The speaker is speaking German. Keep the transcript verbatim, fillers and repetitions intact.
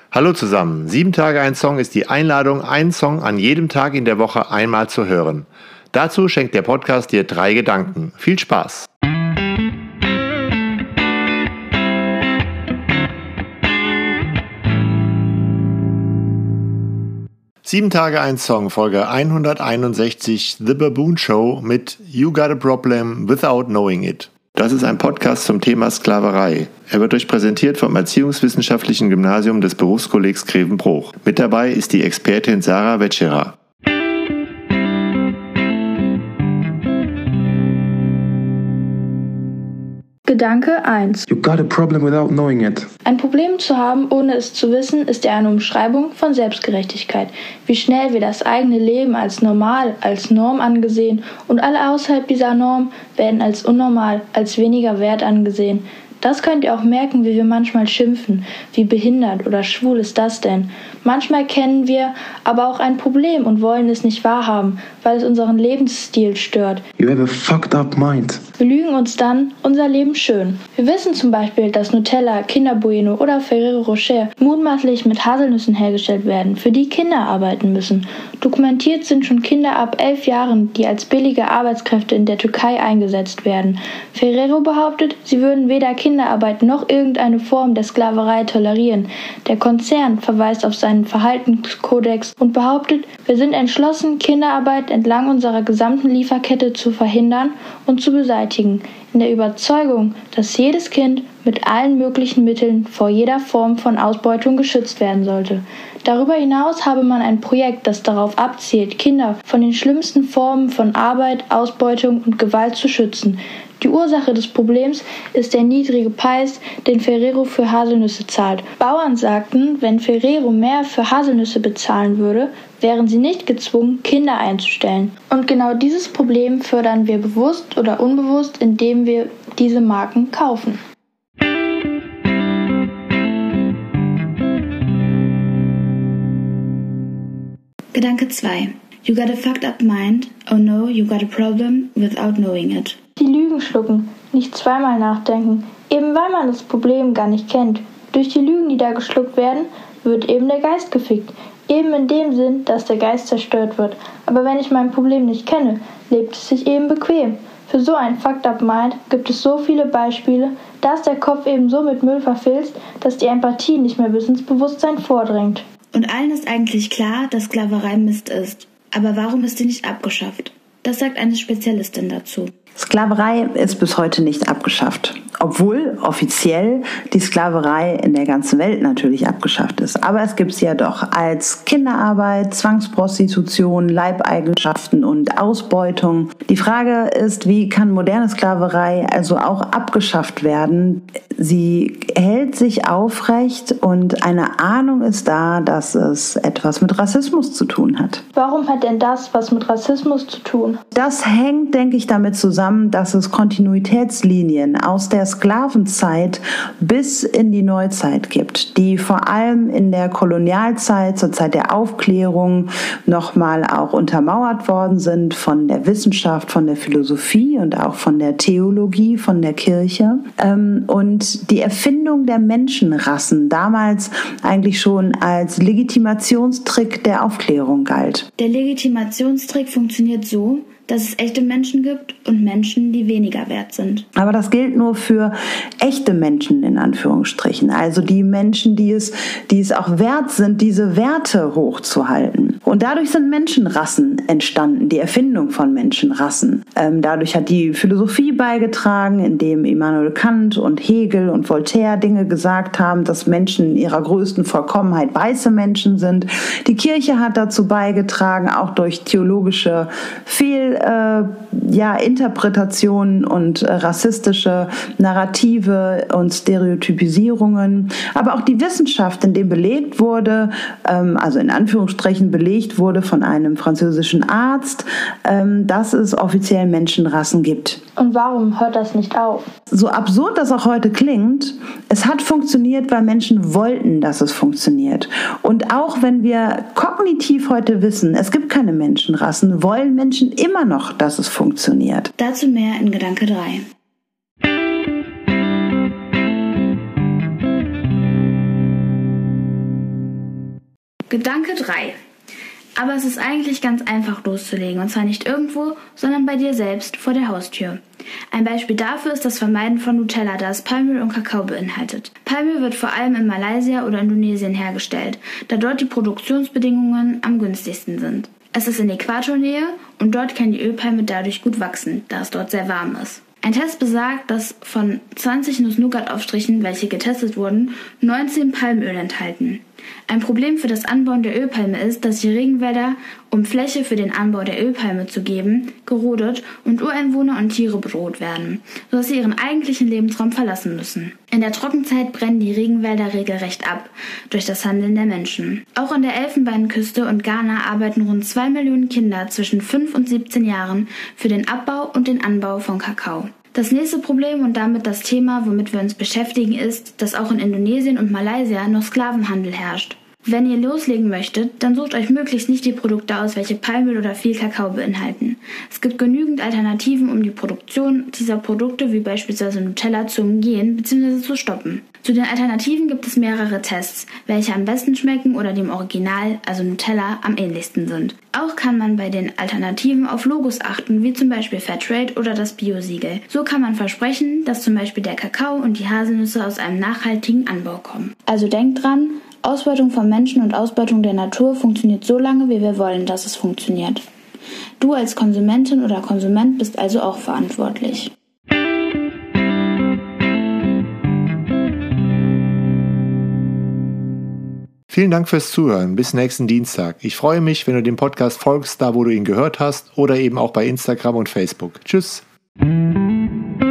Hallo zusammen, sieben Tage ein Song ist die Einladung, einen Song an jedem Tag in der Woche einmal zu hören. Dazu schenkt der Podcast dir drei Gedanken. Viel Spaß! Sieben Tage ein Song, Folge hunderteinundsechzig, The Baboon Show mit You Got a Problem Without Knowing It. Das ist ein Podcast zum Thema Sklaverei. Er wird euch präsentiert vom Erziehungswissenschaftlichen Gymnasium des Berufskollegs Grevenbroich. Mit dabei ist die Expertin Sarah Wetscherer. Gedanke eins. You got a problem without knowing it. Ein Problem zu haben, ohne es zu wissen, ist ja eine Umschreibung von Selbstgerechtigkeit. Wie schnell wir das eigene Leben als normal, als Norm angesehen und alle außerhalb dieser Norm werden als unnormal, als weniger wert angesehen. Das könnt ihr auch merken, wie wir manchmal schimpfen. Wie behindert oder schwul ist das denn? Manchmal kennen wir aber auch ein Problem und wollen es nicht wahrhaben, weil es unseren Lebensstil stört. You have a fucked up mind. Wir lügen uns dann unser Leben schön. Wir wissen zum Beispiel, dass Nutella, Kinder Bueno oder Ferrero Rocher mutmaßlich mit Haselnüssen hergestellt werden, für die Kinder arbeiten müssen. Dokumentiert sind schon Kinder ab elf Jahren, die als billige Arbeitskräfte in der Türkei eingesetzt werden. Ferrero behauptet, sie würden weder Kinderarbeit noch irgendeine Form der Sklaverei tolerieren. Der Konzern verweist auf seinen Verhaltenskodex und behauptet, wir sind entschlossen, Kinderarbeit entlang unserer gesamten Lieferkette zu verhindern und zu beseitigen, in der Überzeugung, dass jedes Kind mit allen möglichen Mitteln vor jeder Form von Ausbeutung geschützt werden sollte. Darüber hinaus habe man ein Projekt, das darauf abzielt, Kinder von den schlimmsten Formen von Arbeit, Ausbeutung und Gewalt zu schützen. Die Ursache des Problems ist der niedrige Preis, den Ferrero für Haselnüsse zahlt. Bauern sagten, wenn Ferrero mehr für Haselnüsse bezahlen würde, wären sie nicht gezwungen, Kinder einzustellen. Und genau dieses Problem fördern wir bewusst oder unbewusst, indem wir diese Marken kaufen. Gedanke zwei. You got a fucked up mind. Oh no, you got a problem without knowing it. Die Lügen schlucken, nicht zweimal nachdenken, eben weil man das Problem gar nicht kennt. Durch die Lügen, die da geschluckt werden, wird eben der Geist gefickt. Eben in dem Sinn, dass der Geist zerstört wird. Aber wenn ich mein Problem nicht kenne, lebt es sich eben bequem. Für so ein fucked up mind gibt es so viele Beispiele, da ist der Kopf eben so mit Müll verfilzt, dass die Empathie nicht mehr bis ins Bewusstsein vordringt. Und allen ist eigentlich klar, dass Sklaverei Mist ist. Aber warum ist sie nicht abgeschafft? Das sagt eine Spezialistin dazu. Sklaverei ist bis heute nicht abgeschafft, obwohl offiziell die Sklaverei in der ganzen Welt natürlich abgeschafft ist. Aber es gibt sie ja doch als Kinderarbeit, Zwangsprostitution, Leibeigenschaften und Ausbeutung. Die Frage ist, wie kann moderne Sklaverei also auch abgeschafft werden? Sie hält sich aufrecht und eine Ahnung ist da, dass es etwas mit Rassismus zu tun hat. Warum hat denn das was mit Rassismus zu tun? Das hängt, denke ich, damit zusammen, dass es Kontinuitätslinien aus der Sklavenzeit bis in die Neuzeit gibt, die vor allem in der Kolonialzeit, zur Zeit der Aufklärung, nochmal auch untermauert worden sind von der Wissenschaft, von der Philosophie und auch von der Theologie, von der Kirche. Und die Erfindung der Menschenrassen damals eigentlich schon als Legitimationstrick der Aufklärung galt. Der Legitimationstrick funktioniert so, dass es echte Menschen gibt und Menschen, die weniger wert sind. Aber das gilt nur für echte Menschen in Anführungsstrichen, also die Menschen, die es, die es auch wert sind, diese Werte hochzuhalten. Und dadurch sind Menschenrassen entstanden, die Erfindung von Menschenrassen. Ähm, dadurch hat die Philosophie beigetragen, indem Immanuel Kant und Hegel und Voltaire Dinge gesagt haben, dass Menschen in ihrer größten Vollkommenheit weiße Menschen sind. Die Kirche hat dazu beigetragen, auch durch theologische Fehl Äh, ja, Interpretationen und äh, rassistische Narrative und Stereotypisierungen, aber auch die Wissenschaft, in dem belegt wurde, ähm, also in Anführungsstrichen belegt wurde von einem französischen Arzt, ähm, dass es offiziell Menschenrassen gibt. Und warum hört das nicht auf? So absurd das auch heute klingt, es hat funktioniert, weil Menschen wollten, dass es funktioniert. Und auch wenn wir kognitiv heute wissen, es gibt keine Menschenrassen, wollen Menschen immer noch, dass es funktioniert. Dazu mehr in Gedanke drei. Gedanke drei. Aber es ist eigentlich ganz einfach loszulegen, und zwar nicht irgendwo, sondern bei dir selbst vor der Haustür. Ein Beispiel dafür ist das Vermeiden von Nutella, da es Palmöl und Kakao beinhaltet. Palmöl wird vor allem in Malaysia oder Indonesien hergestellt, da dort die Produktionsbedingungen am günstigsten sind. Es ist in Äquatornähe und dort kann die Ölpalme dadurch gut wachsen, da es dort sehr warm ist. Ein Test besagt, dass von zwanzig Nuss-Nougat-Aufstrichen, welche getestet wurden, neunzehn Palmöl enthalten. Ein Problem für das Anbauen der Ölpalme ist, dass die Regenwälder, um Fläche für den Anbau der Ölpalme zu geben, gerodet und Ureinwohner und Tiere bedroht werden, sodass sie ihren eigentlichen Lebensraum verlassen müssen. In der Trockenzeit brennen die Regenwälder regelrecht ab, durch das Handeln der Menschen. Auch an der Elfenbeinküste und Ghana arbeiten rund zwei Millionen Kinder zwischen fünf und siebzehn Jahren für den Abbau und den Anbau von Kakao. Das nächste Problem und damit das Thema, womit wir uns beschäftigen, ist, dass auch in Indonesien und Malaysia noch Sklavenhandel herrscht. Wenn ihr loslegen möchtet, dann sucht euch möglichst nicht die Produkte aus, welche Palmöl oder viel Kakao beinhalten. Es gibt genügend Alternativen, um die Produktion dieser Produkte wie beispielsweise Nutella zu umgehen bzw. zu stoppen. Zu den Alternativen gibt es mehrere Tests, welche am besten schmecken oder dem Original, also Nutella, am ähnlichsten sind. Auch kann man bei den Alternativen auf Logos achten, wie zum Beispiel Fairtrade oder das Bio-Siegel. So kann man versprechen, dass zum Beispiel der Kakao und die Haselnüsse aus einem nachhaltigen Anbau kommen. Also denkt dran, Ausbeutung von Menschen und Ausbeutung der Natur funktioniert so lange, wie wir wollen, dass es funktioniert. Du als Konsumentin oder Konsument bist also auch verantwortlich. Vielen Dank fürs Zuhören. Bis nächsten Dienstag. Ich freue mich, wenn du dem Podcast folgst, da wo du ihn gehört hast, oder eben auch bei Instagram und Facebook. Tschüss.